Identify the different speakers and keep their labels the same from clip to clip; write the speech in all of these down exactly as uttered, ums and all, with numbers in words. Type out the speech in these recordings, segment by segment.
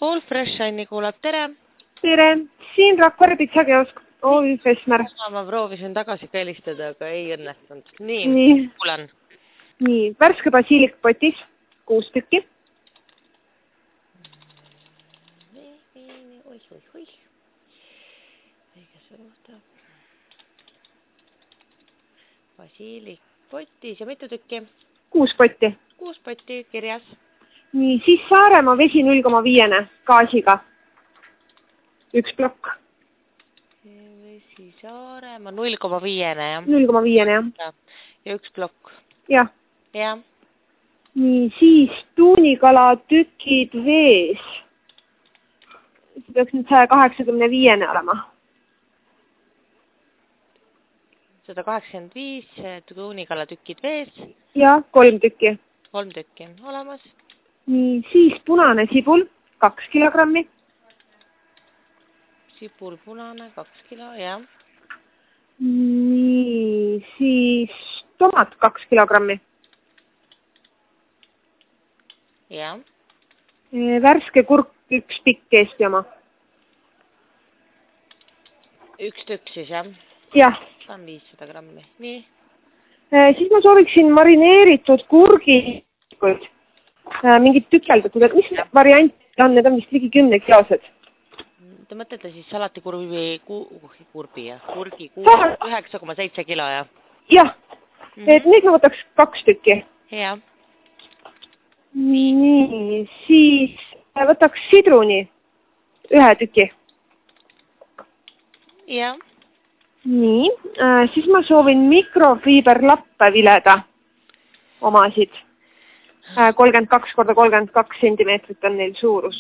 Speaker 1: pool, Fresh Shine'i kuulab, tere!
Speaker 2: Tere! Siin Rakvere pitsakeosk, O Ü Fesmer.
Speaker 1: Ma proovisin tagasi käilistada, aga ei õnnestunud. Nii,
Speaker 2: Nii.
Speaker 1: kuulan.
Speaker 2: Nii, värske basiilik potis, kuus tükki.
Speaker 1: Nii, nii, nii, oih, oih, oih. Õige suhta. Basiilik potis ja mitu tükki?
Speaker 2: Kuus potti.
Speaker 1: Kuus potti kirjas.
Speaker 2: Nii, siis Saaremaa vesi null koma viis gaasiga. Üks plokk.
Speaker 1: Vesi Saaremaa null koma viis, jah?
Speaker 2: null koma viis, jah.
Speaker 1: Ja üks plokk.
Speaker 2: Jah.
Speaker 1: Jah.
Speaker 2: Nii, siis tuunikala tükid vees. See peaks nüüd sada kaheksakümmend viis olema.
Speaker 1: sada kaheksakümmend viis tuunikala tükid vees.
Speaker 2: Ja, kolm tükki.
Speaker 1: Kolm tükki olemas.
Speaker 2: Nii, siis punane sibul, kaks kilogrammi.
Speaker 1: Sibul punane, kaks kilo, jah.
Speaker 2: Nii, siis tomat, kaks kilogrammi.
Speaker 1: Jah.
Speaker 2: Värske kurk, üks pikk Eesti oma.
Speaker 1: Üks tükk siis, jah?
Speaker 2: Jah.
Speaker 1: See on viissada grammi. Nii?
Speaker 2: Siis ma sooviksin marineeritud kurgikuid. Mingid tükeldatud, et mis variant on, need on vist ligi kümne kilosed.
Speaker 1: Te mõtlete siis salati kurbi, kurbi, jah? Kurgi üheksa koma seitse kilo, jah?
Speaker 2: Jah, et nüüd ma võtaks kaks tükki.
Speaker 1: Jah.
Speaker 2: Nii, siis võtaks sidruni ühe tüki.
Speaker 1: Jah.
Speaker 2: Nii, siis ma soovin mikrofiiberlappe vileda omasid. kolmkümmend kaks korda kolmkümmend kaks sentimeetrit on neil suurus.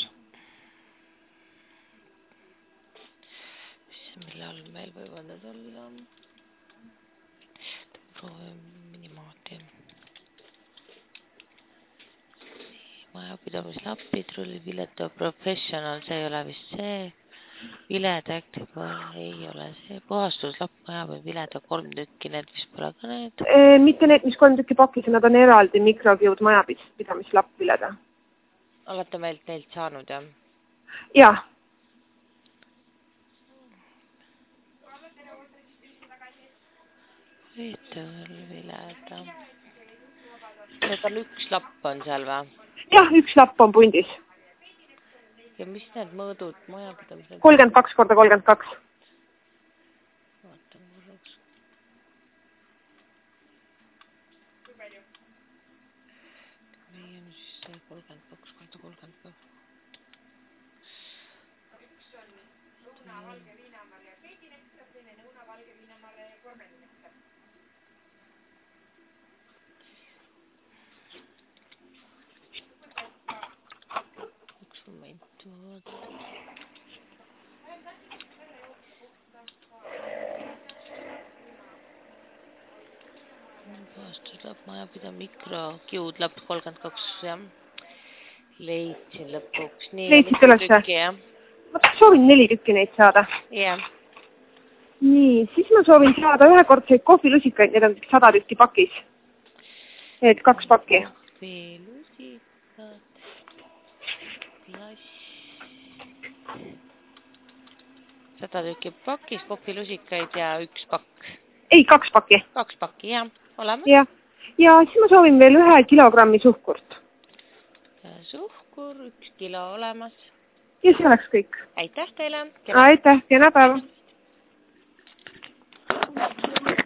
Speaker 1: Millal meil võivad need olla? Proovime minimaati. Majapidamislappi, trulli Vileto Professional, see ei ole vist see. Vile Tactical ei ole see. Puhastuslapp maja või Vileto kolm tükki, need vist pole ka need.
Speaker 2: Mitte need, mis kolm tükki pakis, nad on eraldi mikrokiud majapidamislapp vileda.
Speaker 1: Olete meilt neilt saanud, jah?
Speaker 2: Jah.
Speaker 1: Veetul vileda. Need on üks lapp on seal või?
Speaker 2: Jah, üks lapp on pundis.
Speaker 1: Ja mis need mõõdud majapidamisel?
Speaker 2: kolmkümmend kaks korda kolmkümmend kaks.
Speaker 1: Vaatan korraks.
Speaker 2: Kui palju?
Speaker 1: Meie on siis see kolmkümmend kaks korda kolmkümmend kaks.
Speaker 2: Üks on lõuna, valge, viinamarja ja peedinektar, teine lõuna, valge, viinamarja ja kormenektar.
Speaker 1: Üks moment. Puhastuslapp, majapida, mikrokiud, lapp kolmkümmend kaks, jah. Leidsin lõpuks.
Speaker 2: Leidsite ülesse? Ma soovin neli tükki neid saada.
Speaker 1: Jah.
Speaker 2: Nii, siis ma soovin saada ühekordseid kohvilusikaid, need on sada tükki pakis. Et kaks pakki.
Speaker 1: Kohvilusikad. Klass. sada tükki pakis, kohvilusikaid ja üks pakk.
Speaker 2: Ei, kaks pakki.
Speaker 1: Kaks pakki, jah. Oleme?
Speaker 2: Ja. ja siis ma soovin veel ühe kilogrammi suhkurt.
Speaker 1: Suhkur, üks kilo olemas.
Speaker 2: Ja see oleks kõik.
Speaker 1: Aitäh teile.
Speaker 2: Aitäh, kena päeva.